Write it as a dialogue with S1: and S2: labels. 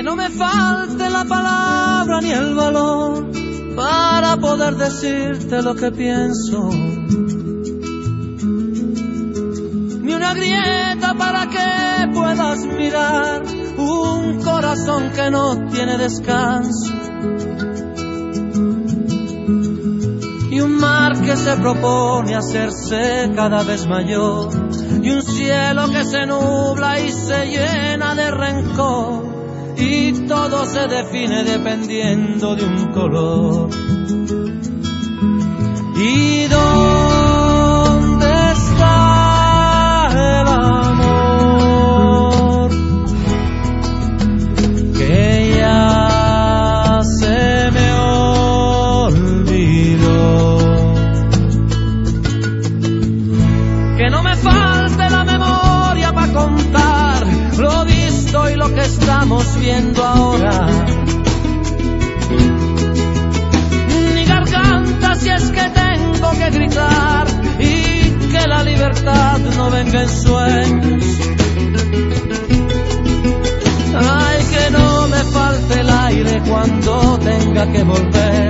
S1: no me falte la palabra ni el valor para poder decirte lo que pienso, ni una grieta para que puedas mirar un corazón que no tiene descanso, y un mar que se propone hacerse cada vez mayor, y un cielo que se nubla y se llena de rencor, y todo se define dependiendo de un color. ¿Y dónde está el amor que ya se me olvidó? Que no me falte la memoria para contar lo visto y lo que estamos viendo ahora, ni garganta si es que tengo que gritar, y que la libertad no venga en sueños. Ay, que no me falte el aire cuando tenga que volver,